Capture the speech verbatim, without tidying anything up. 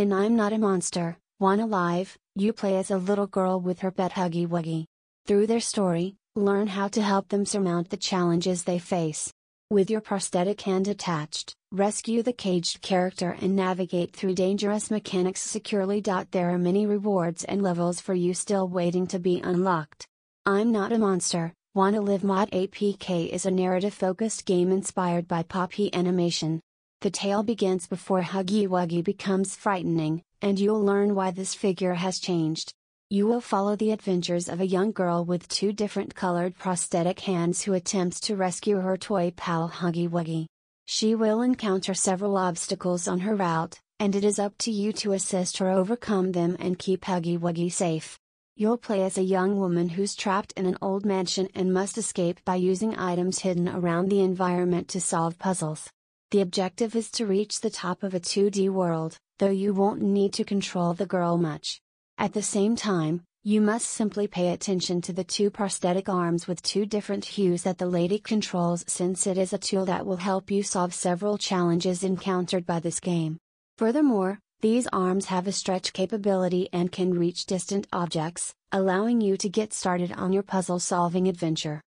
In I'm Not a Monster, Wanna Live, you play as a little girl with her pet Huggy Wuggy. Through their story, learn how to help them surmount the challenges they face. With your prosthetic hand attached, rescue the caged character and navigate through dangerous mechanics securely. There are many rewards and levels for you still waiting to be unlocked. I'm Not a Monster, Wanna Live Mod A P K is a narrative-focused game inspired by Poppy animation. The tale begins before Huggy Wuggy becomes frightening, and you'll learn why this figure has changed. You will follow the adventures of a young girl with two different colored prosthetic hands who attempts to rescue her toy pal Huggy Wuggy. She will encounter several obstacles on her route, and it is up to you to assist her overcome them and keep Huggy Wuggy safe. You'll play as a young woman who's trapped in an old mansion and must escape by using items hidden around the environment to solve puzzles. The objective is to reach the top of a two D world, though you won't need to control the girl much. At the same time, you must simply pay attention to the two prosthetic arms with two different hues that the lady controls, since it is a tool that will help you solve several challenges encountered by this game. Furthermore, these arms have a stretch capability and can reach distant objects, allowing you to get started on your puzzle-solving adventure.